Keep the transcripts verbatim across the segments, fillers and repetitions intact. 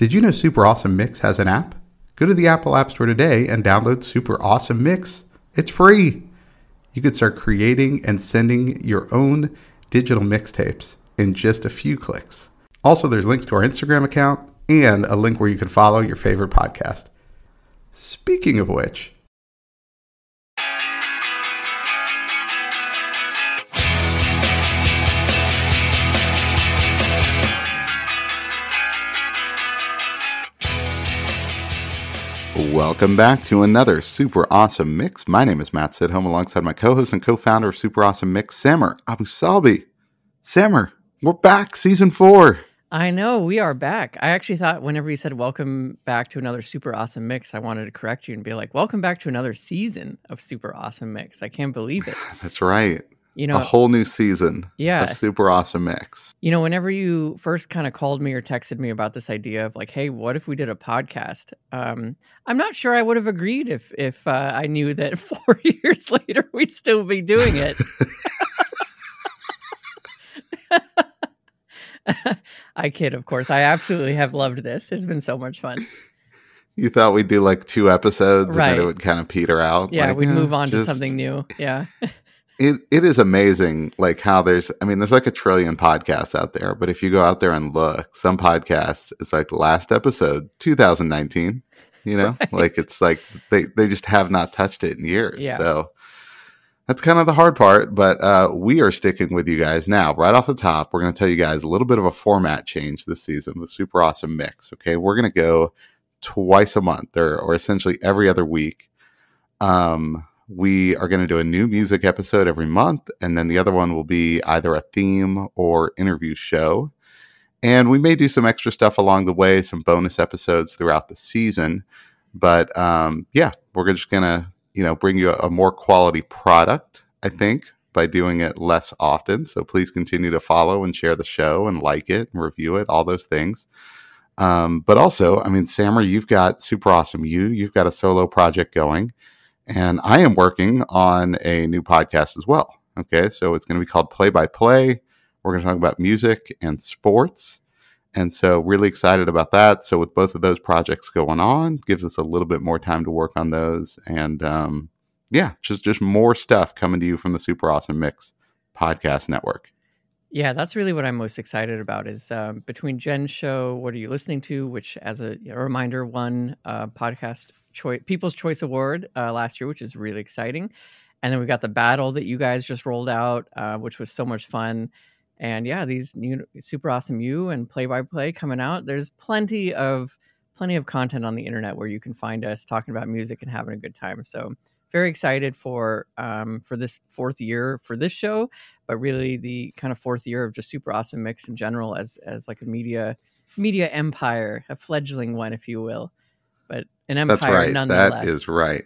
Did you know Super Awesome Mix has an app? Go to the Apple App Store today and download Super Awesome Mix. It's free. You could start creating and sending your own digital mixtapes in just a few clicks. Also, there's links to our Instagram account and a link where you can follow your favorite podcast. Speaking of which, welcome back to another Super Awesome Mix. My name is Matt Sidholm, alongside my co-host and co-founder of Super Awesome Mix, Samer Abu Salbi. Samer, we're back, season four. I know, we are back. I actually thought whenever you said welcome back to another Super Awesome Mix, I wanted to correct you and be like, welcome back to another season of Super Awesome Mix. I can't believe it. That's right. You know, a whole new season yeah. of Super Awesome Mix. You know, whenever you first kind of called me or texted me about this idea of like, hey, what if we did a podcast? Um, I'm not sure I would have agreed if if uh, I knew that four years later we'd still be doing it. I kid, of course. I absolutely have loved this. It's been so much fun. You thought we'd do like two episodes right. and then it would kind of peter out. Yeah, like, we'd eh, move on just... to something new. Yeah. It It is amazing, like how there's, I mean, there's like a trillion podcasts out there, but if you go out there and look, some podcasts, it's like last episode, two thousand nineteen, you know, right. like it's like they, they just have not touched it in years. Yeah. So that's kind of the hard part, but uh, we are sticking with you guys now. Right off the top, we're going to tell you guys a little bit of a format change this season with Super Awesome Mix. Okay, we're going to go twice a month or, or essentially every other week. Um, we are going to do a new music episode every month, and then the other one will be either a theme or interview show. And we may do some extra stuff along the way, some bonus episodes throughout the season. But um, yeah, we're just going to you know, bring you a, a more quality product, I think, by doing it less often. So please continue to follow and share the show and like it and review it, all those things. Um, but also, I mean, Samer, you've got Super Awesome You. You've got a solo project going. And I am working on a new podcast as well. Okay, so it's going to be called Play by Play. We're going to talk about music and sports. And so really excited about that. So with both of those projects going on, gives us a little bit more time to work on those. And um, yeah, just, just more stuff coming to you from the Super Awesome Mix podcast network. Yeah, that's really what I'm most excited about is um, between Jen's show, What Are You Listening To? Which, as a, a reminder, won uh, podcast Choi- People's Choice Award uh, last year, which is really exciting. And then we got the battle that you guys just rolled out, uh, which was so much fun. And yeah, these new Super Awesome You and Play by Play coming out. There's plenty of plenty of content on the internet where you can find us talking about music and having a good time. So very excited for um, for this fourth year for this show, but really the kind of fourth year of just Super Awesome Mix in general as as like a media media empire, a fledgling one, if you will. But an empire. That's right. Nonetheless. That is right.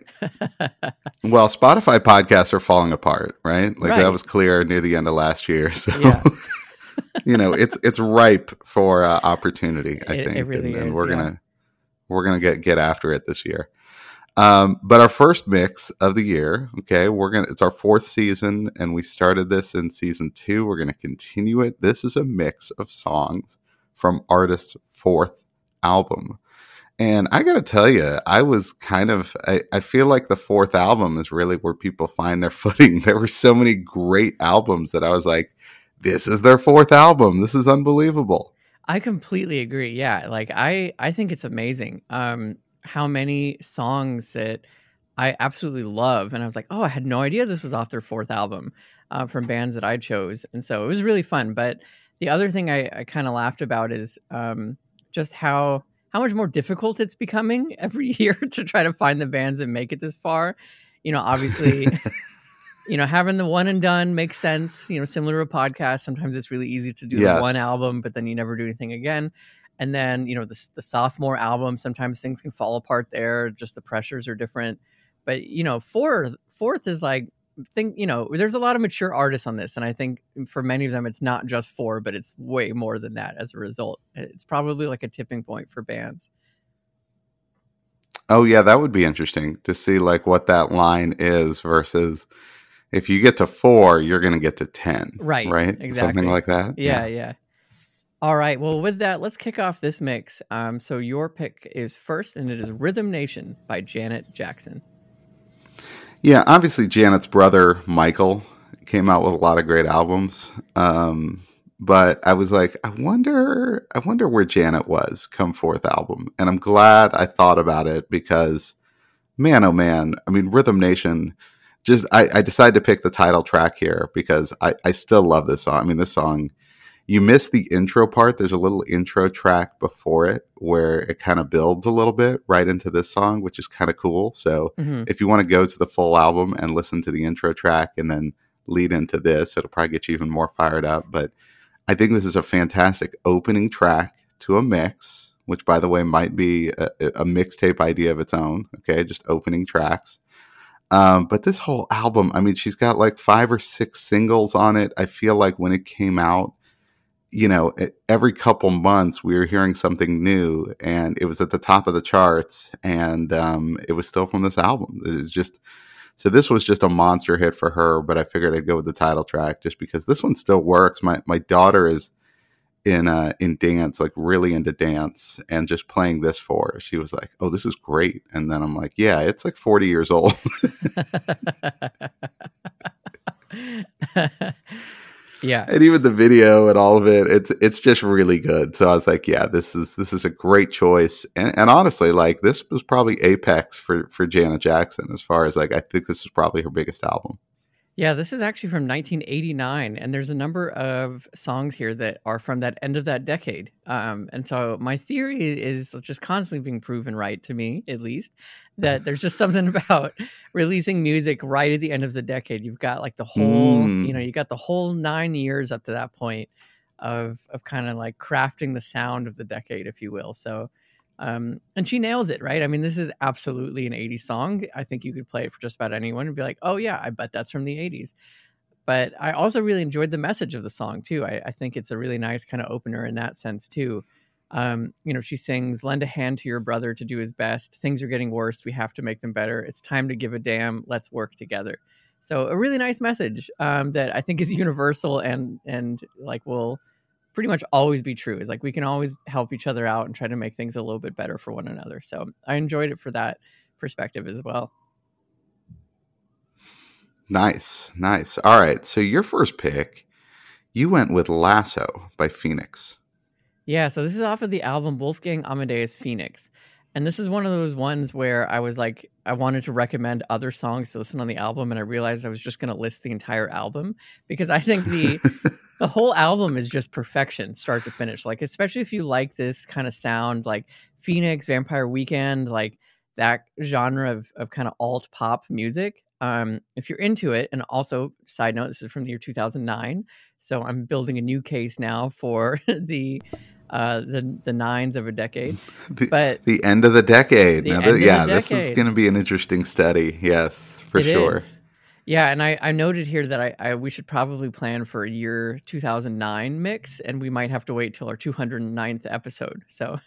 Well, Spotify podcasts are falling apart, right? Like right. that was clear near the end of last year. So, yeah. you know, it's it's ripe for uh, opportunity, I it, think, it really and, and is, we're yeah. gonna we're gonna get get after it this year. Um, but our first mix of the year, okay, we're gonna it's our fourth season, and we started this in season two. We're gonna continue it. This is a mix of songs from artists' fourth album. And I got to tell you, I was kind of, I, I feel like the fourth album is really where people find their footing. There were so many great albums that I was like, this is their fourth album. This is unbelievable. I completely agree. Yeah. Like I, I think it's amazing um, how many songs that I absolutely love. And I was like, oh, I had no idea this was off their fourth album uh, from bands that I chose. And so it was really fun. But the other thing I, I kind of laughed about is um, just how, how much more difficult it's becoming every year to try to find the bands that make it this far. You know, obviously, you know, having the one and done makes sense, you know, similar to a podcast. Sometimes it's really easy to do yes. the one album, but then you never do anything again. And then, you know, the, the sophomore album, sometimes things can fall apart there. Just the pressures are different. But, you know, fourth, fourth is like, think, you know, there's a lot of mature artists on this. And I think for many of them, it's not just four, but it's way more than that as a result. It's probably like a tipping point for bands. Oh, yeah, that would be interesting to see like what that line is versus if you get to four, you're going to get to ten. Right. Right. Exactly. Something like that. Yeah. Yeah. All right. Well, with that, let's kick off this mix. Um, so your pick is first, and it is Rhythm Nation by Janet Jackson. Yeah, obviously Janet's brother, Michael, came out with a lot of great albums. Um, but I was like, I wonder, I wonder where Janet was come fourth album. And I'm glad I thought about it because, man, oh man, I mean, Rhythm Nation, just, I, I decided to pick the title track here because I, I still love this song. I mean, this song, you miss the intro part. There's a little intro track before it where it kind of builds a little bit right into this song, which is kind of cool. So mm-hmm. if you want to go to the full album and listen to the intro track and then lead into this, it'll probably get you even more fired up. But I think this is a fantastic opening track to a mix, which, by the way, might be a, a mixtape idea of its own. Okay, just opening tracks. Um, but this whole album, I mean, she's got like five or six singles on it. I feel like when it came out, you know, every couple months we were hearing something new, and it was at the top of the charts, and um, it was still from this album. It's just, so this was just a monster hit for her, but I figured I'd go with the title track just because this one still works. My my daughter is in uh, in dance, like really into dance, and just playing this for her, she was like, "Oh, this is great." And then I'm like, "Yeah, it's like forty years old." Yeah. And even the video and all of it, it's it's just really good. So I was like, yeah, this is this is a great choice. And, and honestly, like this was probably apex for, for Janet Jackson as far as like, I think this is probably her biggest album. Yeah, this is actually from nineteen eighty-nine, and there's a number of songs here that are from that end of that decade. Um, and so my theory is just constantly being proven right to me, at least, that there's just something about releasing music right at the end of the decade. You've got like the whole, mm. you know, you got the whole nine years up to that point of of kind of like crafting the sound of the decade, if you will. So. Um, and she nails it, right? I mean, this is absolutely an eighties song. I think you could play it for just about anyone and be like, oh yeah, I bet that's from the eighties. But I also really enjoyed the message of the song too. I, I think it's a really nice kind of opener in that sense too. Um, you know, she sings, lend a hand to your brother to do his best. Things are getting worse. We have to make them better. It's time to give a damn. Let's work together. So a really nice message um, that I think is universal and, and like will pretty much always be true. Is like we can always help each other out and try to make things a little bit better for one another. So I enjoyed it for that perspective as well. Nice, nice. All right, so your first pick, you went with Lasso by Phoenix. Yeah, so this is off of the album Wolfgang Amadeus Phoenix. And this is one of those ones where I was like, I wanted to recommend other songs to listen on the album, and I realized I was just going to list the entire album because I think the the whole album is just perfection, start to finish. Like, especially if you like this kind of sound, like Phoenix, Vampire Weekend, like that genre of, of kind of alt pop music. Um, if you're into it, and also, side note, this is from the year two thousand nine, so I'm building a new case now for the uh, the the nines of a decade. The, but the end of the decade. The now, end the, yeah, of the this is going to be an interesting study. Yes, for it sure. Is. Yeah, and I, I noted here that I, I we should probably plan for a year two thousand nine mix, and we might have to wait till our two hundred ninth episode. So,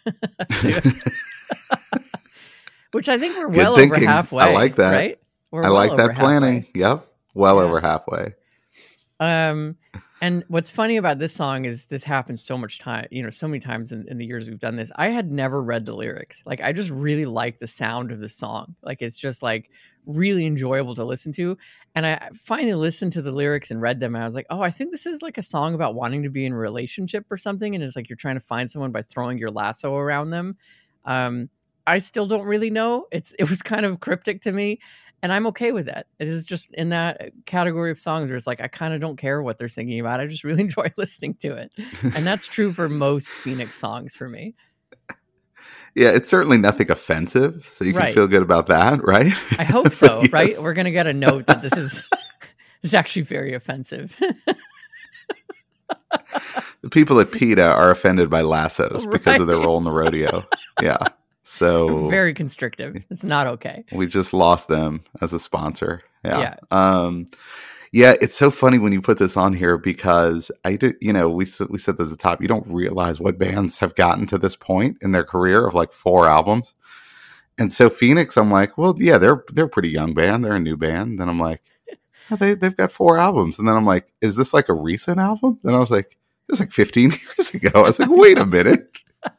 which I think we're Good well thinking. over halfway. I like that. Right? We're I well like that planning. Halfway. Yep, well yeah. over halfway. Um, and what's funny about this song is this happens so much time, you know, so many times in, in the years we've done this. I had never read the lyrics. Like, I just really like the sound of the song. Like, it's just like really enjoyable to listen to. And I finally listened to the lyrics and read them, and I was like, oh, I think this is like a song about wanting to be in a relationship or something. And it's like you're trying to find someone by throwing your lasso around them. Um, I still don't really know. It's it was kind of cryptic to me. And I'm okay with that. It is just in that category of songs where it's like, I kind of don't care what they're singing about. I just really enjoy listening to it. And that's true for most Phoenix songs for me. Yeah, it's certainly nothing offensive. So you can right. feel good about that, right? I hope so, yes. right? We're going to get a note that this is, this is actually very offensive. The people at PETA are offended by lassos right. because of their role in the rodeo. Yeah. So very constrictive. It's not okay. We just lost them as a sponsor. Yeah. Yeah. Um, yeah. It's so funny when you put this on here because I do, you know, we, we said this at the top, you don't realize what bands have gotten to this point in their career of like four albums. And so Phoenix, I'm like, well, yeah, they're, they're a pretty young band. They're a new band. Then I'm like, oh, they, they've got four albums. And then I'm like, is this like a recent album? Then I was like, it was like fifteen years ago. I was like, wait a minute.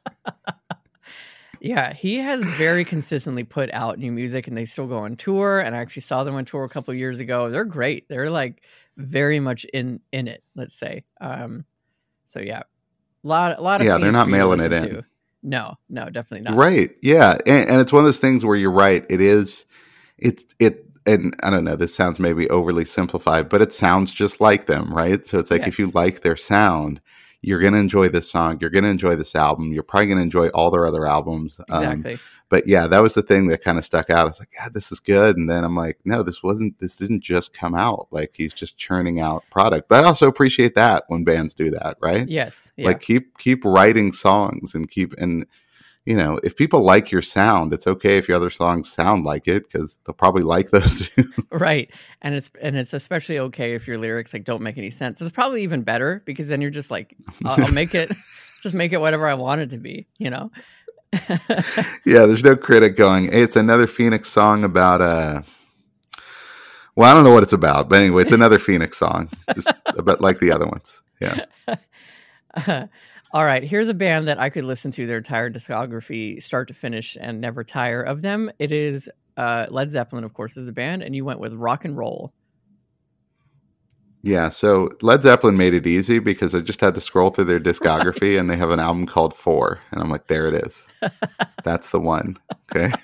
Yeah, he has very consistently put out new music, and they still go on tour. And I actually saw them on tour a couple of years ago. They're great. They're like very much in in it. Let's say. Um, so yeah, a lot, a lot of yeah. They're not mailing it in. To. No, no, definitely not. Right. Yeah, and, and it's one of those things where you're right. It is. It it. And I don't know, this sounds maybe overly simplified, but it sounds just like them, right? So it's like, yes. If you like their sound, you're going to enjoy this song. You're going to enjoy this album. You're probably going to enjoy all their other albums. Exactly. Um, but yeah, that was the thing that kind of stuck out. I was like, God, this is good. And then I'm like, no, this wasn't, this didn't just come out. Like he's just churning out product. But I also appreciate that when bands do that, right? Yes. Yeah. Like keep, keep writing songs and keep, and you know, if people like your sound, it's okay if your other songs sound like it because they'll probably like those too. Right. And it's and it's especially okay if your lyrics like don't make any sense. It's probably even better because then you're just like, I'll, I'll make it, just make it whatever I want it to be, you know? Yeah, there's no critic going, hey, it's another Phoenix song about, uh, well, I don't know what it's about, but anyway, it's another Phoenix song, just a bit like the other ones. Yeah. Uh, All right, here's a band that I could listen to their entire discography, start to finish, and never tire of them. It is uh, Led Zeppelin, of course, is the band, and you went with Rock and Roll. Yeah, so Led Zeppelin made it easy because I just had to scroll through their discography, and they have an album called Four, and I'm like, there it is. That's the one, okay?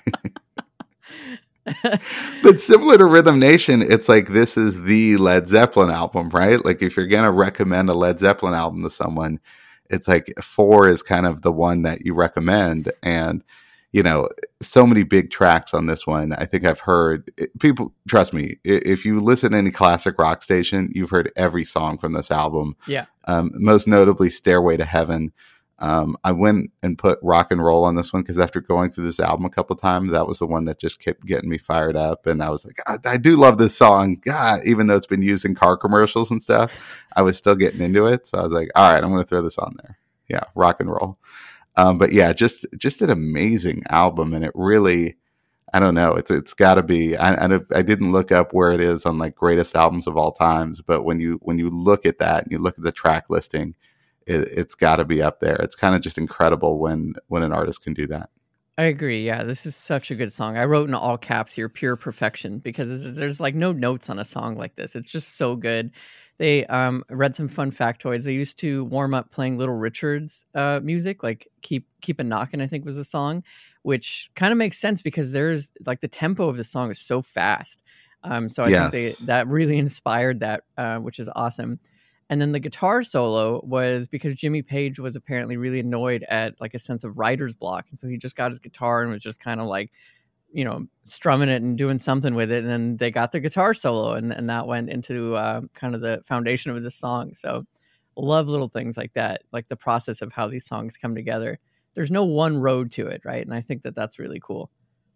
But similar to Rhythm Nation, it's like this is the Led Zeppelin album, right? Like if you're going to recommend a Led Zeppelin album to someone, it's like Four is kind of the one that you recommend. And, you know, so many big tracks on this one. I think I've heard people, trust me, if you listen to any classic rock station, you've heard every song from this album. Yeah. Um, most notably Stairway to Heaven. Um, I went and put Rock and Roll on this one because after going through this album a couple times, that was the one that just kept getting me fired up. And I was like, I, I do love this song. God, even though it's been used in car commercials and stuff, I was still getting into it. So I was like, all right, I'm going to throw this on there. Yeah, Rock and Roll. Um, but yeah, just just an amazing album. And it really, I don't know, it's it's got to be, I, I I didn't look up where it is on like greatest albums of all times. But when you when you look at that and you look at the track listing, It, it's got to be up there. It's kind of just incredible when when an artist can do that. I agree. Yeah, this is such a good song. I wrote in all caps here, pure perfection, because there's, there's like no notes on a song like this. It's just so good. They um, read some fun factoids. They used to warm up playing Little Richard's uh, music, like Keep Keep a Knockin', I think was the song, which kind of makes sense because there's like the tempo of the song is so fast. Um, so I yes. think they, that really inspired that, uh, which is awesome. And then the guitar solo was because Jimmy Page was apparently really annoyed at like a sense of writer's block. And so he just got his guitar and was just kind of like, you know, strumming it and doing something with it. And then they got the guitar solo and, and that went into uh, kind of the foundation of this song. So love little things like that, like the process of how these songs come together. There's no one road to it, right? And I think that that's really cool.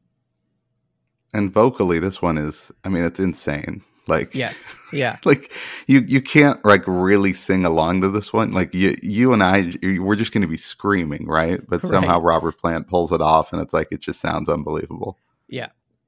And vocally, this one is, I mean, it's insane. Like, yes, yeah. Like you, you can't like really sing along to this one. Like you, you and I, we're just going to be screaming, right? But somehow right. Robert Plant pulls it off, and it's like it just sounds unbelievable. Yeah.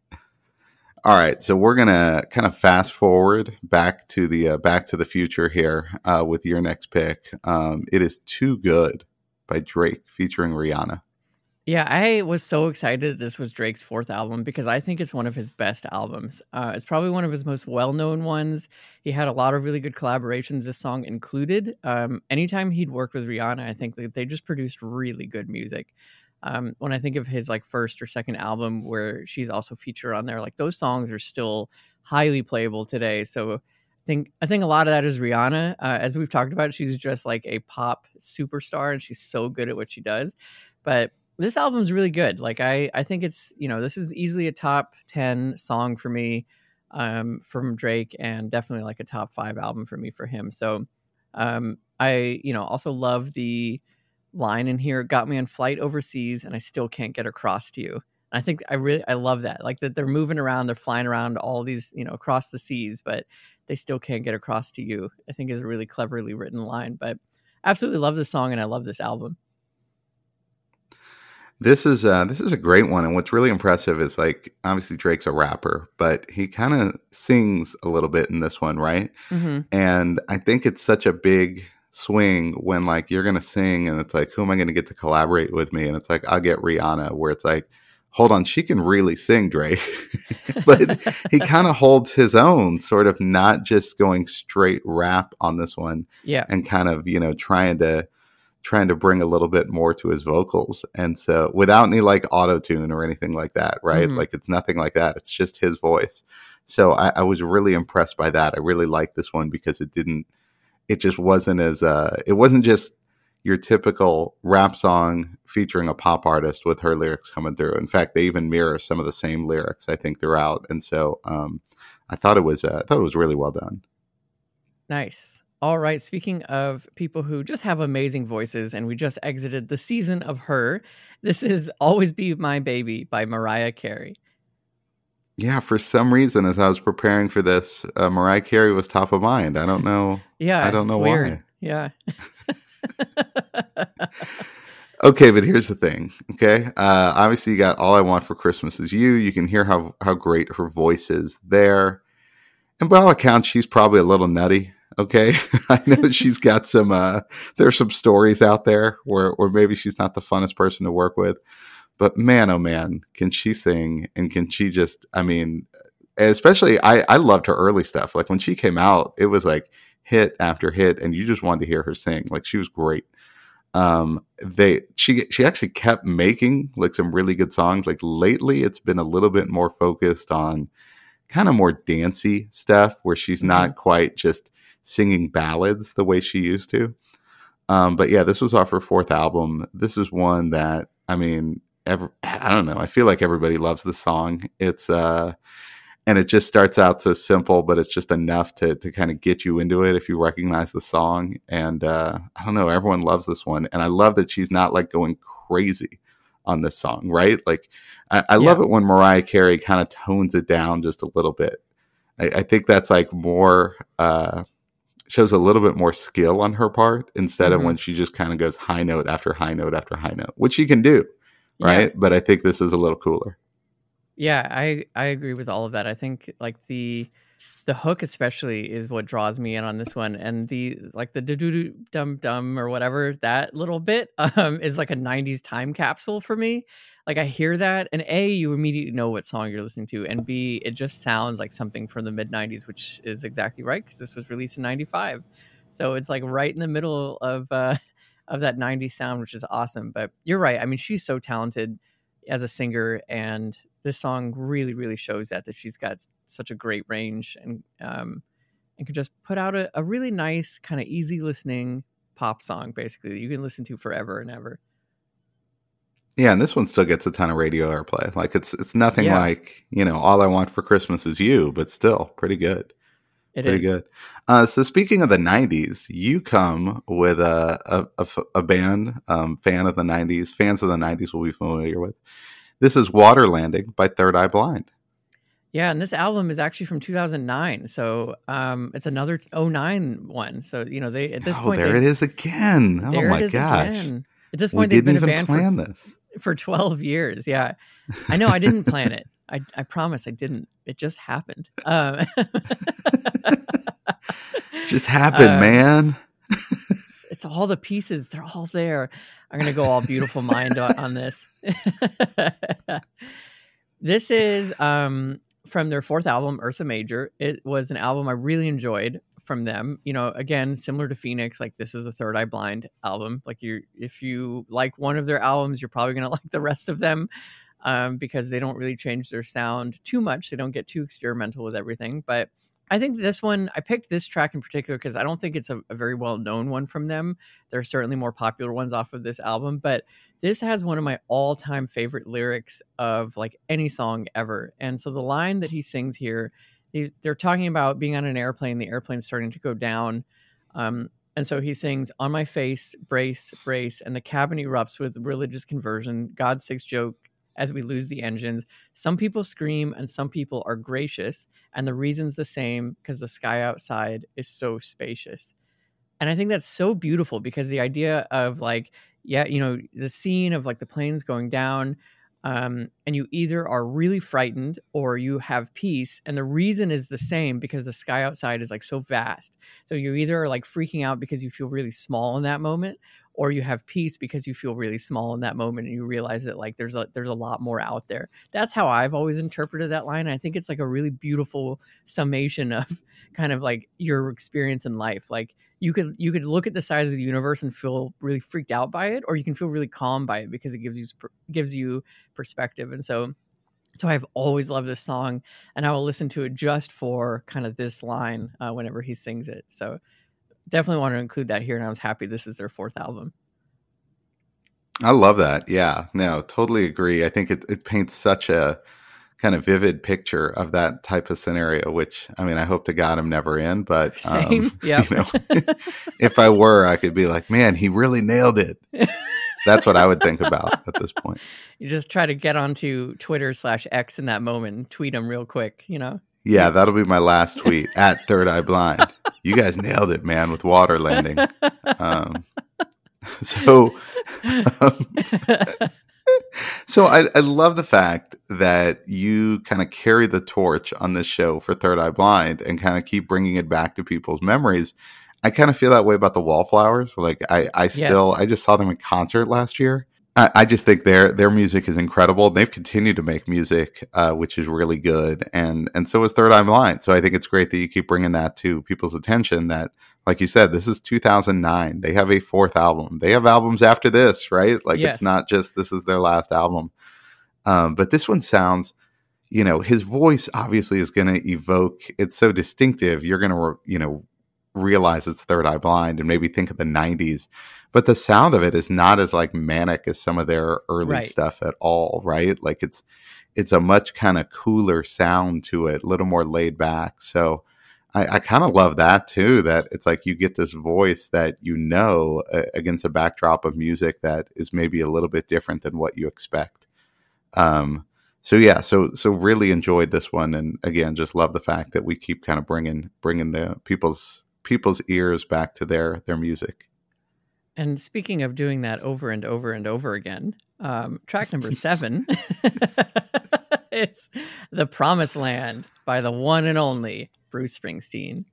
All right, so we're gonna kind of fast forward back to the uh, Back to the Future here uh, with your next pick. Um, it is Too Good by Drake featuring Rihanna. Yeah, I was so excited this was Drake's fourth album because I think it's one of his best albums. Uh, it's probably one of his most well-known ones. He had a lot of really good collaborations, this song included. Um, anytime he'd worked with Rihanna, I think that they just produced really good music. Um, when I think of his like first or second album where she's also featured on there, like those songs are still highly playable today. So I think I think a lot of that is Rihanna. Uh, as we've talked about, she's just like a pop superstar and she's so good at what she does. But this album's really good. Like I, I think it's, you know, this is easily a top ten song for me um, from Drake and definitely like a top five album for me for him. So um, I, you know, also love the line in here, got me on flight overseas and I still can't get across to you. And I think I really, I love that. Like that they're moving around, they're flying around all these, you know, across the seas, but they still can't get across to you. I think is a really cleverly written line, but absolutely love this song and I love this album. This is uh, this is a great one, and what's really impressive is like obviously Drake's a rapper, but he kind of sings a little bit in this one, right? Mm-hmm. And I think it's such a big swing when like you're gonna sing and it's like, who am I gonna get to collaborate with me? And it's like, I'll get Rihanna, where it's like, hold on, she can really sing, Drake. But he kind of holds his own, sort of not just going straight rap on this one. Yeah. And kind of, you know, trying to trying to bring a little bit more to his vocals. And so without any like auto tune or anything like that, right? Mm-hmm. Like it's nothing like that. It's just his voice. So I, I was really impressed by that. I really liked this one because it didn't, it just wasn't as, uh, it wasn't just your typical rap song featuring a pop artist with her lyrics coming through. In fact, they even mirror some of the same lyrics, I think, throughout. And so um, I thought it was, uh, I thought it was really well done. Nice. All right. Speaking of people who just have amazing voices, and we just exited the season of Her, this is Always Be My Baby by Mariah Carey. Yeah, for some reason, as I was preparing for this, uh, Mariah Carey was top of mind. I don't know. Yeah, I don't know weird. why. Yeah. Okay, but here's the thing. Okay, uh, obviously, you got All I Want for Christmas Is You. You can hear how how great her voice is there, and by all accounts, she's probably a little nutty. Okay, I know she's got some. Uh, there's some stories out there where, where maybe she's not the funnest person to work with. But man, oh man, can she sing, and can she just, I mean, especially, I, I loved her early stuff. Like when she came out, it was like hit after hit, and you just wanted to hear her sing. Like she was great. Um, they, she, she actually kept making like some really good songs. Like lately, it's been a little bit more focused on kind of more dancey stuff where she's mm-hmm. not quite just singing ballads the way she used to. Um, but yeah, this was off her fourth album. This is one that, I mean, Every, I don't know. I feel like everybody loves the song. It's uh, and it just starts out so simple, but it's just enough to to kind of get you into it if you recognize the song. And uh, I don't know. Everyone loves this one, and I love that she's not like going crazy on this song, right? Like I, I yeah. love it when Mariah Carey kind of tones it down just a little bit. I, I think that's like more uh, shows a little bit more skill on her part instead mm-hmm. of when she just kind of goes high note after high note after high note, which she can do. Right. Yeah. But I think this is a little cooler. Yeah, I, I agree with all of that. I think like the the hook especially is what draws me in on this one. And the like the do do dum dum or whatever, that little bit um is like a nineties time capsule for me. Like I hear that and A, you immediately know what song you're listening to, and B, it just sounds like something from the mid nineties, which is exactly right because this was released in ninety-five. So it's like right in the middle of uh of that nineties sound, which is awesome. But you're right. I mean, she's so talented as a singer, and this song really, really shows that, that she's got such a great range and, um, and can just put out a, a really nice kind of easy listening pop song, basically, that you can listen to forever and ever. Yeah. And this one still gets a ton of radio airplay. Like it's, it's nothing yeah. like, you know, All I Want for Christmas Is You, but still pretty good. It Pretty is. good. Uh, so speaking of the nineties, you come with a a, a, a band, um, fan of the nineties. Fans of the nineties will be familiar with. This is Water Landing by Third Eye Blind. Yeah, and this album is actually from two thousand nine. So um, it's another oh nine one. So, you know, they at this oh, point... there it is again. Oh, my gosh. Again. At this point, we they've been didn't a even band plan for, this. for twelve years. Yeah. I know, I didn't plan it. I, I promise I didn't. It just happened. Um, just happened, um, man. It's all the pieces. They're all there. I'm going to go all beautiful mind on, on this. This is um, from their fourth album, Ursa Major. It was an album I really enjoyed from them. You know, again, similar to Phoenix, like this is a Third Eye Blind album. Like you, if you like one of their albums, you're probably going to like the rest of them. Um, because they don't really change their sound too much. They don't get too experimental with everything. But I think this one, I picked this track in particular because I don't think it's a, a very well-known one from them. There are certainly more popular ones off of this album, but this has one of my all-time favorite lyrics of like any song ever. And so the line that he sings here, he, they're talking about being on an airplane, the airplane's starting to go down. Um, and so he sings, on my face, brace, brace, and the cabin erupts with religious conversion, God's six joke, as we lose the engines. Some people scream and some people are gracious. And the reason's the same because the sky outside is so spacious. And I think that's so beautiful because the idea of like, yeah, you know, the scene of like the planes going down, Um, and you either are really frightened or you have peace. And the reason is the same because the sky outside is like so vast. So you either are like freaking out because you feel really small in that moment, or you have peace because you feel really small in that moment and you realize that like there's a there's a lot more out there. That's how I've always interpreted that line. I think it's like a really beautiful summation of kind of like your experience in life. Like you could you could look at the size of the universe and feel really freaked out by it, or you can feel really calm by it because it gives you gives you perspective. And so so I've always loved this song, and I will listen to it just for kind of this line uh, whenever he sings it. So definitely want to include that here, and I was happy this is their fourth album. I love that. Yeah, no, totally agree. I think it, it paints such a kind of vivid picture of that type of scenario, which, I mean, I hope to God I'm never in, but Same. Um, Yeah. you know, if I were, I could be like, man, he really nailed it. That's what I would think about at this point. You just try to get onto Twitter slash X in that moment and tweet them real quick, you know? Yeah, that'll be my last tweet at Third Eye Blind. You guys nailed it, man, with water landing. Um, so, um, so I, I love the fact that you kind of carry the torch on this show for Third Eye Blind and kind of keep bringing it back to people's memories. I kind of feel that way about the Wallflowers. Like I, I still, yes. I just saw them in concert last year. I, I just think their their music is incredible. They've continued to make music, uh, which is really good, and and so is Third Eye Blind. So I think it's great that you keep bringing that to people's attention. That, like you said, this is two thousand nine. They have a fourth album. They have albums after this, right? Like yes. It's not just this is their last album. Um, but this one sounds, you know, his voice obviously is going to evoke. It's so distinctive. You're going to, you know, realize it's Third Eye Blind and maybe think of the nineties, but the sound of it is not as like manic as some of their early right. stuff at all, right? Like it's it's a much kind of cooler sound to it, a little more laid back. So I, I kind of love that too, that it's like you get this voice that you know uh, against a backdrop of music that is maybe a little bit different than what you expect. Um, so yeah, so so really enjoyed this one, and again, just love the fact that we keep kind of bringing bringing the people's people's ears back to their their music. And speaking of doing that over and over and over again, um, track number seven, it's The Promised Land by the one and only Bruce Springsteen.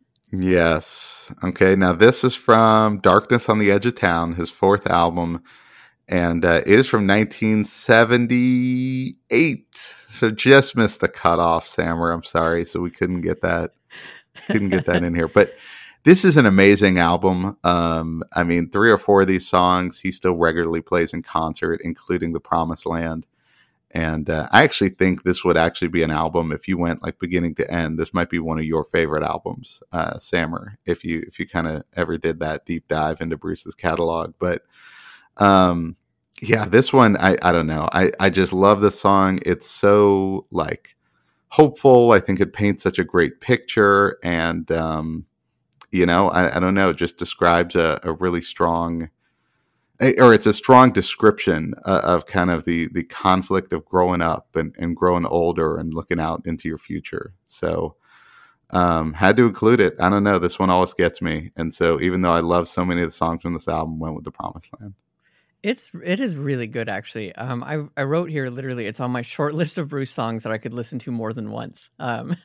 Yes. Okay, now this is from Darkness on the Edge of Town, his fourth album, and uh, it is from nineteen seventy-eight. So just missed the cutoff, Sammer. I'm sorry. So we couldn't get that. Couldn't get that in here, but this is an amazing album. Um, I mean, three or four of these songs he still regularly plays in concert, including The Promised Land. And uh, I actually think this would actually be an album if you went like beginning to end. This might be one of your favorite albums, uh, Sammer, if you if you kind of ever did that deep dive into Bruce's catalog. But um, yeah, this one, I, I don't know. I, I just love the song. It's so like hopeful. I think it paints such a great picture, and um, you know, I, I don't know, it just describes a, a really strong, or it's a strong description uh, of kind of the the conflict of growing up and, and growing older and looking out into your future. So um, had to include it. I don't know, this one always gets me, and so even though I love so many of the songs from this album, went with The Promised Land. It's it is really good, actually. Um, I I wrote here literally, it's on my short list of Bruce songs that I could listen to more than once. Um,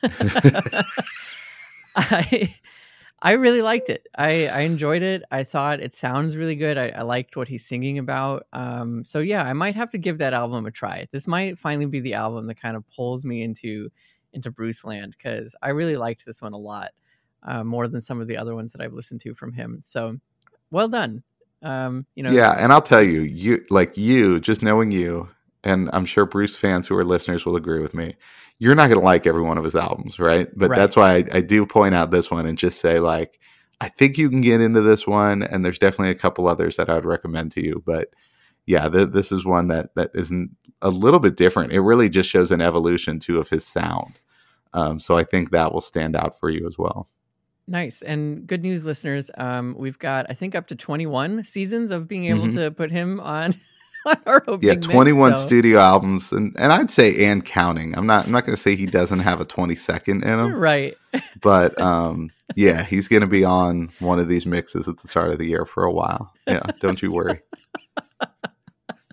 I I really liked it. I, I enjoyed it. I thought it sounds really good. I, I liked what he's singing about. Um, so yeah, I might have to give that album a try. This might finally be the album that kind of pulls me into into Bruce land, because I really liked this one a lot, uh, more than some of the other ones that I've listened to from him. So well done. Um, you know, yeah, and I'll tell you, you like you, just knowing you, and I'm sure Bruce fans who are listeners will agree with me, you're not going to like every one of his albums, right? But right. That's why I, I do point out this one and just say, like, I think you can get into this one, and there's definitely a couple others that I would recommend to you. But yeah, th- this is one that that isn't a little bit different. It really just shows an evolution too of his sound. Um, so I think that will stand out for you as well. Nice. And good news, listeners. Um, we've got, I think, up to twenty-one seasons of being able mm-hmm. to put him on, on our opening Yeah, twenty-one mix, so. studio albums, and, and I'd say and counting. I'm not I'm not going to say he doesn't have a twenty-second in him, right? But um, yeah, he's going to be on one of these mixes at the start of the year for a while. Yeah, don't you worry.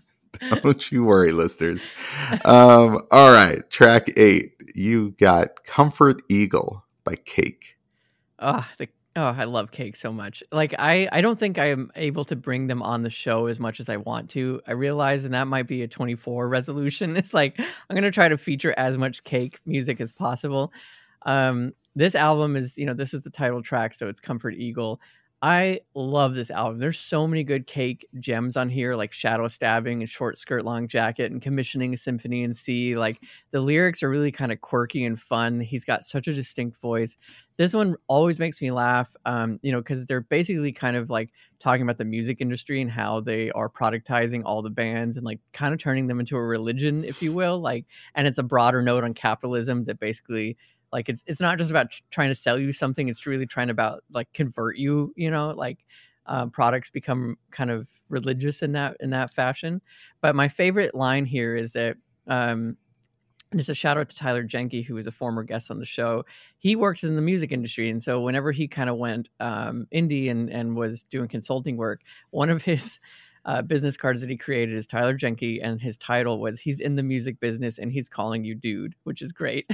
Don't you worry, listeners. Um, all right, track eight. You got "Comfort Eagle" by Cake. Oh, the oh, I love Cake so much. Like I, I don't think I am able to bring them on the show as much as I want to. I realize, and that might be a twenty-four resolution. It's like I'm gonna try to feature as much Cake music as possible. Um, this album is, you know, this is the title track, so it's Comfort Eagle. I love this album. There's so many good Cake gems on here, like Shadow Stabbing and Short Skirt Long Jacket and Commissioning a Symphony in C. Like the lyrics are really kind of quirky and fun. He's got such a distinct voice. This one always makes me laugh, um, you know, because they're basically kind of like talking about the music industry and how they are productizing all the bands and like kind of turning them into a religion, if you will. Like, and it's a broader note on capitalism that basically, like, it's it's not just about tr- trying to sell you something. It's really trying about like convert you, you know, like uh, products become kind of religious in that in that fashion. But my favorite line here is that. Um, And it's a shout out to Tyler Jenke, who is a former guest on the show. He works in the music industry. And so whenever he kind of went um, indie and, and was doing consulting work, one of his uh, business cards that he created is Tyler Jenke. And his title was "He's in the music business and he's calling you dude," which is great.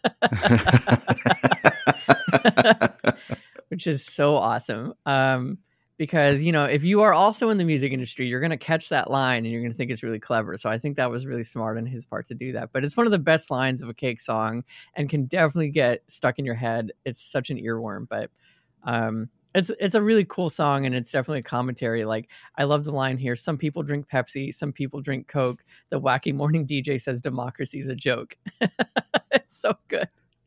Which is so awesome. Um, because, you know, if you are also in the music industry, you're going to catch that line and you're going to think it's really clever. So I think that was really smart on his part to do that. But it's one of the best lines of a Cake song and can definitely get stuck in your head. It's such an earworm, but um, it's it's a really cool song, and it's definitely a commentary. Like, I love the line here: "Some people drink Pepsi, some people drink Coke. The wacky morning D J says democracy's a joke." It's so good.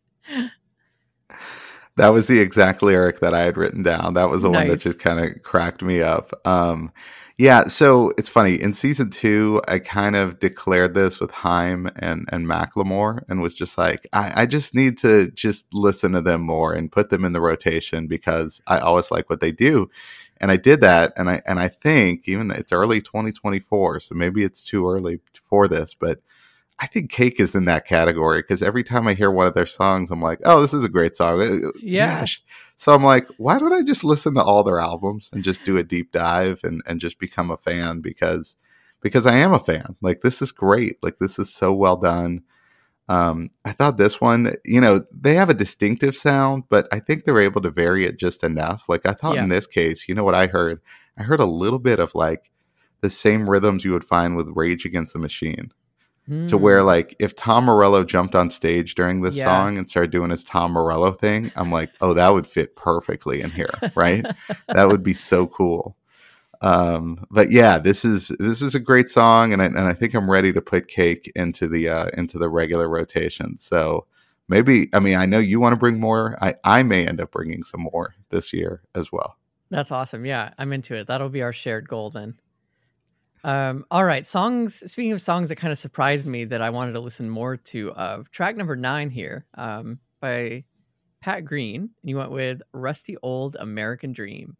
That was the exact lyric that I had written down. That was the Nice. one that just kind of cracked me up. Um, yeah, so it's funny. In season two, I kind of declared this with Haim and, and Macklemore and was just like, I, I just need to just listen to them more and put them in the rotation because I always like what they do. And I did that. And I, and I think even though it's early twenty twenty-four, so maybe it's too early for this, but I think Cake is in that category because every time I hear one of their songs, I'm like, oh, this is a great song. Yeah. Gosh. So I'm like, why don't I just listen to all their albums and just do a deep dive and, and just become a fan because because I am a fan. Like, this is great. Like, this is so well done. Um, I thought this one, you know, they have a distinctive sound, but I think they're able to vary it just enough. Like, I thought Yeah. in this case, you know what I heard? I heard a little bit of like the same rhythms you would find with Rage Against the Machine. To where, Mm. like, if Tom Morello jumped on stage during this Yeah. song and started doing his Tom Morello thing, I'm like, oh, that would fit perfectly in here, right? That would be so cool. Um, but yeah, this is this is a great song, and I, and I think I'm ready to put Cake into the uh, into the regular rotation. So maybe, I mean, I know you want to bring more. I I may end up bringing some more this year as well. That's awesome. Yeah, I'm into it. That'll be our shared goal then. Um, all right, songs. Speaking of songs that kind of surprised me that I wanted to listen more to, of track number nine here, um, by Pat Green, and you went with "Rusty Old American Dream."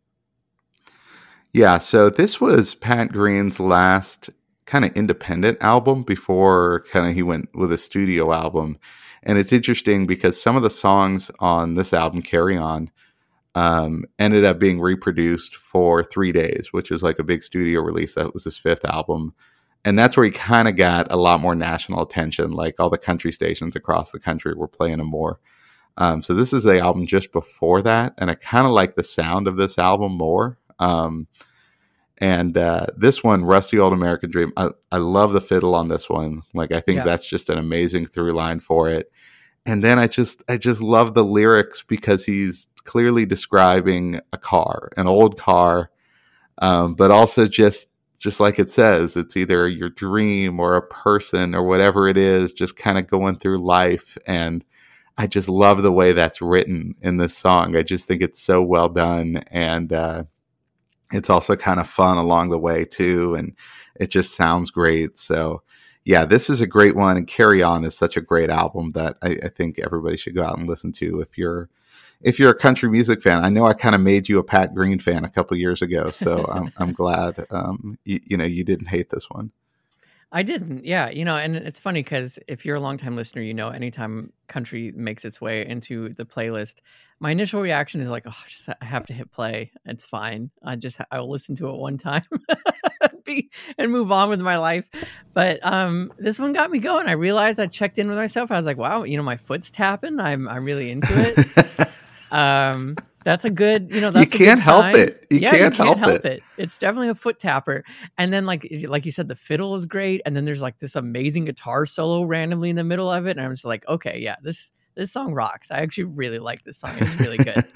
Yeah, so this was Pat Green's last kind of independent album before kind of he went with a studio album. And it's interesting because some of the songs on this album, Carry On, um, ended up being reproduced for Three Days, which was like a big studio release. That was his fifth album. And that's where he kind of got a lot more national attention. Like, all the country stations across the country were playing him more. Um, so this is the album just before that. And I kind of like the sound of this album more. Um, and uh, this one, Rusty Old American Dream, I, I love the fiddle on this one. Like, I think Yeah. that's just an amazing through line for it. And then I just I just love the lyrics because he's clearly describing a car, an old car, um, but also just just like it says, it's either your dream or a person or whatever it is, just kind of going through life. And I just love the way that's written in this song. I just think it's so well done. And uh, it's also kind of fun along the way, too. And it just sounds great. So, yeah, this is a great one. And Carry On is such a great album that I, I think everybody should go out and listen to if you're if you're a country music fan. I know I kind of made you a Pat Green fan a couple of years ago, so I'm I'm glad um, you, you know you didn't hate this one. I didn't. Yeah. You know, and it's funny because if you're a longtime listener, you know, anytime country makes its way into the playlist, my initial reaction is like, oh, just I have to hit play. It's fine. I just, I'll listen to it one time. be and move on with my life. But um, this one got me going. I realized I checked in with myself. I was like, wow, you know, my foot's tapping. I'm I'm really into it. um, that's a good, you know, that's you can't a good help sign. it. You yeah, can't, you can't help, help it. it. It's definitely a foot tapper. And then, like like you said, the fiddle is great. And then there's like this amazing guitar solo randomly in the middle of it. And I'm just like, okay, yeah, this this song rocks. I actually really like this song. It's really good.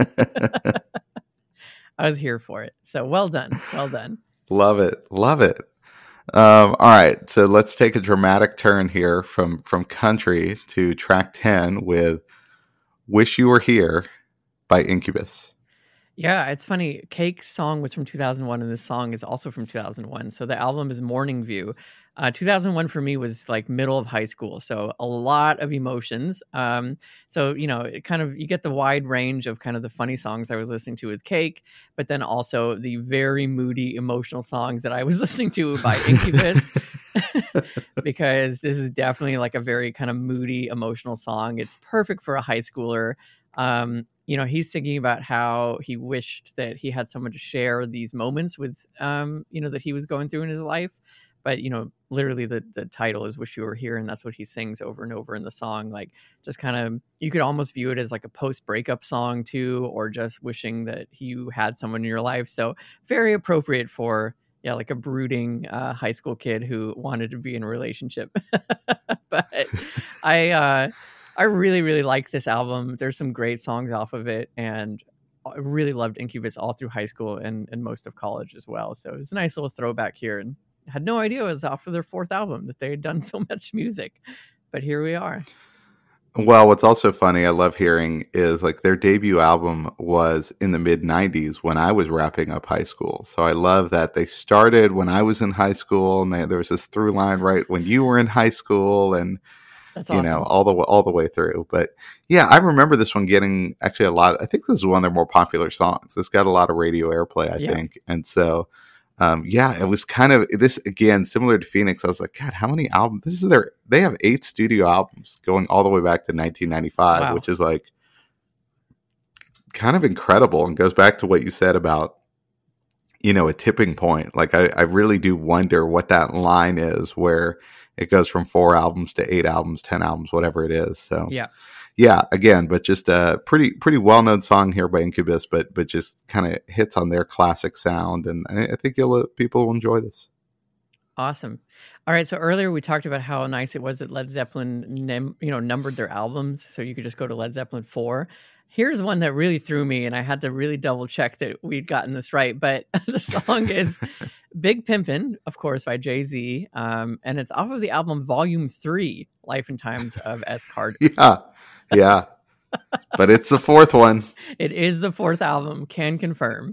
I was here for it. So well done. Well done. Love it. Love it. Um, all right. So let's take a dramatic turn here from, from country to track ten with Wish You Were Here by Incubus. Yeah, it's funny. Cake's song was from two thousand one, and this song is also from two thousand one. So the album is Morning View. Uh, two thousand one for me was like middle of high school, so a lot of emotions. Um, so you know, it kind of you get the wide range of kind of the funny songs I was listening to with Cake, but then also the very moody, emotional songs that I was listening to by Incubus, because this is definitely like a very kind of moody, emotional song. It's perfect for a high schooler. Um, you know, he's thinking about how he wished that he had someone to share these moments with, um, you know, that he was going through in his life. But, you know, literally the, the title is Wish You Were Here. And that's what he sings over and over in the song. Like, just kind of, you could almost view it as like a post breakup song too, or just wishing that you had someone in your life. So very appropriate for, yeah, like a brooding uh, high school kid who wanted to be in a relationship. But I, uh, I really, really like this album. There's some great songs off of it, and I really loved Incubus all through high school and, and most of college as well. So it was a nice little throwback here, and I had no idea it was off of their fourth album that they had done so much music. But here we are. Well, what's also funny, I love hearing, is like their debut album was in the mid nineties when I was wrapping up high school. So I love that they started when I was in high school, and they, there was this through line right when you were in high school, and That's awesome. You know, all the all the way through. But yeah, I remember this one getting actually a lot. I think this is one of their more popular songs. This got a lot of radio airplay, I Yeah. think. And so, um, yeah, it was kind of this again, similar to Phoenix. I was like, God, how many albums? This is their. They have eight studio albums going all the way back to nineteen ninety-five, Wow. which is like kind of incredible, and goes back to what you said about, you know, a tipping point. Like I, I really do wonder what that line is where it goes from four albums to eight albums, ten albums, whatever it is. So Yeah. yeah, again, but just a pretty pretty well known song here by Incubus, but but just kind of hits on their classic sound, and I, I think you'll, people will enjoy this. Awesome. All right. So earlier we talked about how nice it was that Led Zeppelin, num- you know, numbered their albums, so you could just go to Led Zeppelin four. Here's one that really threw me, and I had to really double check that we'd gotten this right. But the song is Big Pimpin', of course, by Jay-Z, um, and it's off of the album Volume Three, Life and Times of S. Carter. Yeah, yeah, but it's the fourth one. It is the fourth album. Can confirm.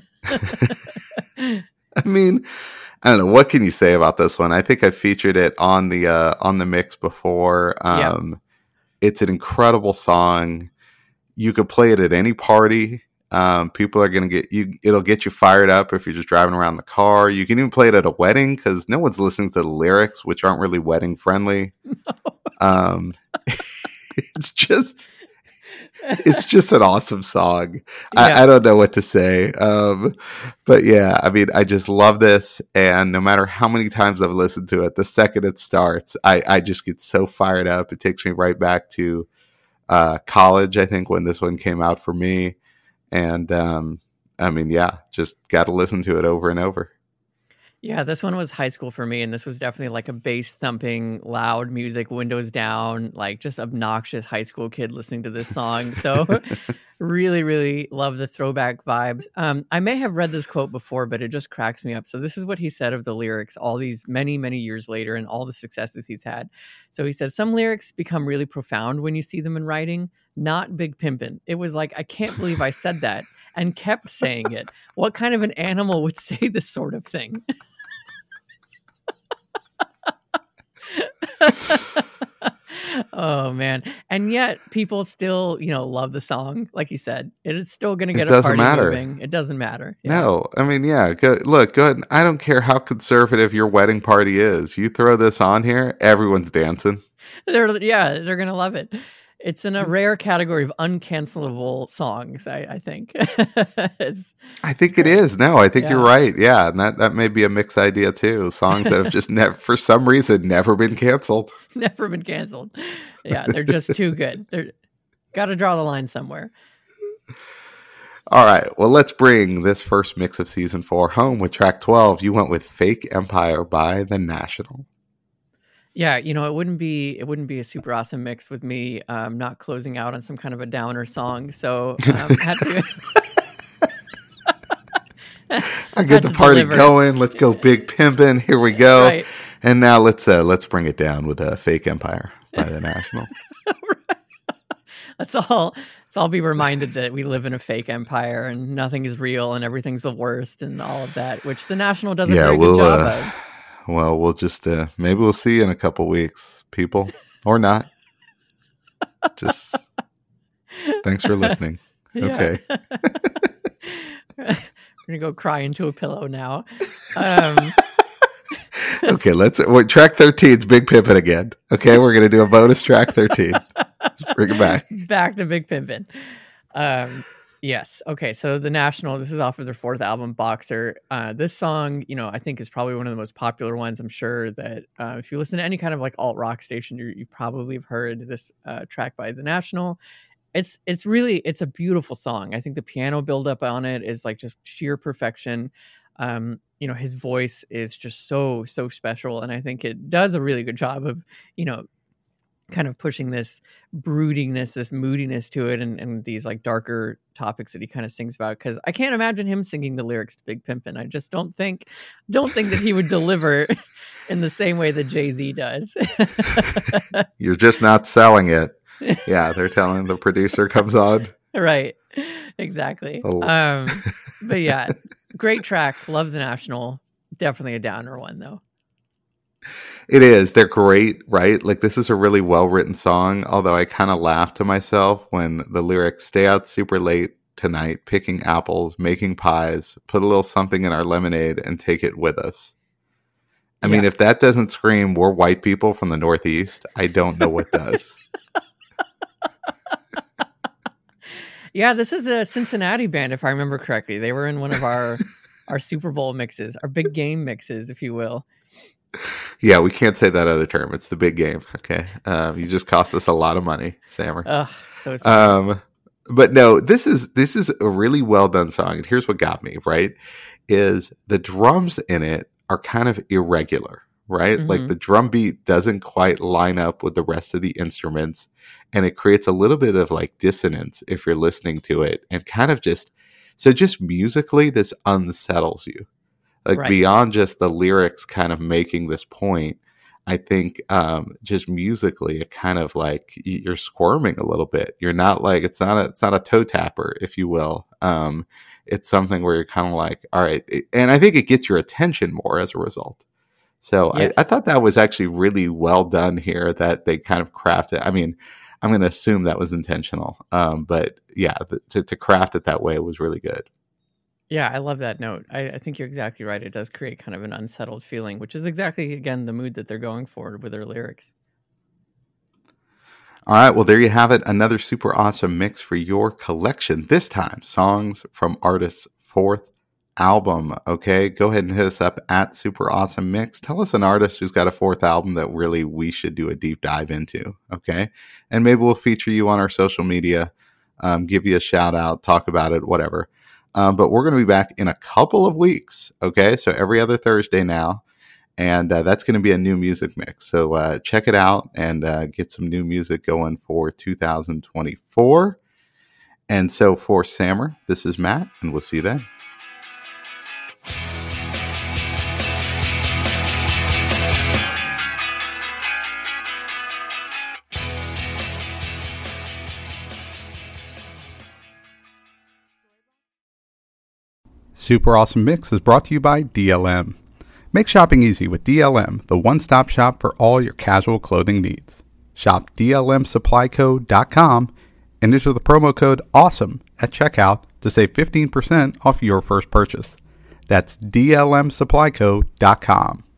I mean, I don't know, what can you say about this one? I think I featured it on the uh, on the mix before. Um, yeah. It's an incredible song. You could play it at any party. Um, people are going to get you. It'll get you fired up if you're just driving around the car. You can even play it at a wedding because no one's listening to the lyrics, which aren't really wedding friendly. No. Um, it's just, it's just an awesome song. Yeah. I, I don't know what to say. Um, but yeah, I mean, I just love this. And no matter how many times I've listened to it, the second it starts, I, I just get so fired up. It takes me right back to uh, college, I think, when this one came out for me. And um, I mean, yeah, just got to listen to it over and over. Yeah, this one was high school for me, and this was definitely like a bass thumping, loud music, windows down, like just obnoxious high school kid listening to this song. So really, really love the throwback vibes. Um, I may have read this quote before, but it just cracks me up. So this is what he said of the lyrics all these many, many years later and all the successes he's had. So he said, some lyrics become really profound when you see them in writing, not Big Pimpin'. It was like, I can't believe I said that and kept saying it. What kind of an animal would say this sort of thing? Oh man. And yet people still, you know, love the song. Like you said, it is still going to get it a party matter. moving. It doesn't matter. Yeah. No, I mean, yeah, go, look, go ahead. I don't care how conservative your wedding party is. You throw this on here, everyone's dancing. They're, yeah, they're going to love it. It's in a rare category of uncancelable songs, I, I think. I think it is. No, I think yeah. you're right. Yeah, and that, that may be a mixed idea too. Songs that have just never, for some reason, never been canceled. Never been canceled. Yeah, they're just too good. They're got to draw the line somewhere. All right, well, let's bring this first mix of season four home with track twelve. You went with "Fake Empire" by The National. Yeah, you know, it wouldn't be it wouldn't be a super awesome mix with me um, not closing out on some kind of a downer song. So um, had to, I get the party deliver. going. Let's go, Big Pimpin'. Here we go. Right. And now let's uh, let's bring it down with a "Fake Empire" by The National. Let's all let's all be reminded that we live in a fake empire and nothing is real and everything's the worst and all of that, which The National does a yeah, very we'll, good job uh, of. Well, we'll just uh, maybe we'll see you in a couple weeks, people, or not. Just thanks for listening. Okay. We're gonna go cry into a pillow now. Um, okay, let's. Wait, track thirteen's Big Pimpin' again. Okay, we're gonna do a bonus track thirteen. Let's bring it back. Back to Big Pimpin'. Um, yes. Okay. So The National, this is off of their fourth album, Boxer. Uh, this song, you know, I think is probably one of the most popular ones. I'm sure that uh, if you listen to any kind of like alt rock station, you you probably have heard this uh, track by The National. It's it's really it's a beautiful song. I think the piano buildup on it is like just sheer perfection. Um, you know, his voice is just so so special, and I think it does a really good job of, you know, kind of pushing this broodiness, this moodiness to it, and, and these like darker topics that he kind of sings about. Because I can't imagine him singing the lyrics to Big Pimpin'. I just don't think, don't think that he would deliver in the same way that Jay-Z does. You're just not selling it. Yeah, they're telling the producer comes on. Right, exactly. Oh. Um, but yeah, great track. Love The National. Definitely a downer one though. It is. They're great, right? Like, this is a really well-written song, although I kind of laugh to myself when the lyrics, "Stay out super late tonight, picking apples, making pies, put a little something in our lemonade, and take it with us." I yeah. mean, if that doesn't scream, we're white people from the Northeast, I don't know what does. Yeah, this is a Cincinnati band, if I remember correctly. They were in one of our, our Super Bowl mixes, our big game mixes, if you will. Yeah, we can't say that other term. It's the big game. Okay, um, you just cost us a lot of money, Sammer. Ugh, so sorry. Um, but no, this is this is a really well done song. And here's what got me right: is the drums in it are kind of irregular, right? Mm-hmm. Like the drum beat doesn't quite line up with the rest of the instruments, and it creates a little bit of like dissonance if you're listening to it, and kind of just so just musically, this unsettles you. Like right. Beyond just the lyrics kind of making this point, I think um, just musically, it kind of like you're squirming a little bit. You're not like, it's not a, it's not a toe tapper, if you will. Um, it's something where you're kind of like, all right. It, and I think it gets your attention more as a result. So yes. I, I thought that was actually really well done here, that they kind of crafted. I mean, I'm going to assume that was intentional. Um, but yeah, the, to, to craft it that way was really good. Yeah, I love that note. I, I think you're exactly right. It does create kind of an unsettled feeling, which is exactly, again, the mood that they're going for with their lyrics. All right, well, there you have it. Another super awesome mix for your collection. This time, songs from artists' fourth album. Okay, go ahead and hit us up at Super Awesome Mix. Tell us an artist who's got a fourth album that really we should do a deep dive into. Okay, and maybe we'll feature you on our social media, um, give you a shout out, talk about it, whatever. Um, but we're going to be back in a couple of weeks, okay? So every other Thursday now, and uh, that's going to be a new music mix. So uh, check it out and uh, get some new music going for two thousand twenty-four. And so for Sammer, this is Matt, and we'll see you then. Super Awesome Mix is brought to you by D L M. Make shopping easy with D L M, the one-stop shop for all your casual clothing needs. Shop D L M supply co dot com and enter the promo code AWESOME at checkout to save fifteen percent off your first purchase. That's D L M supply co dot com.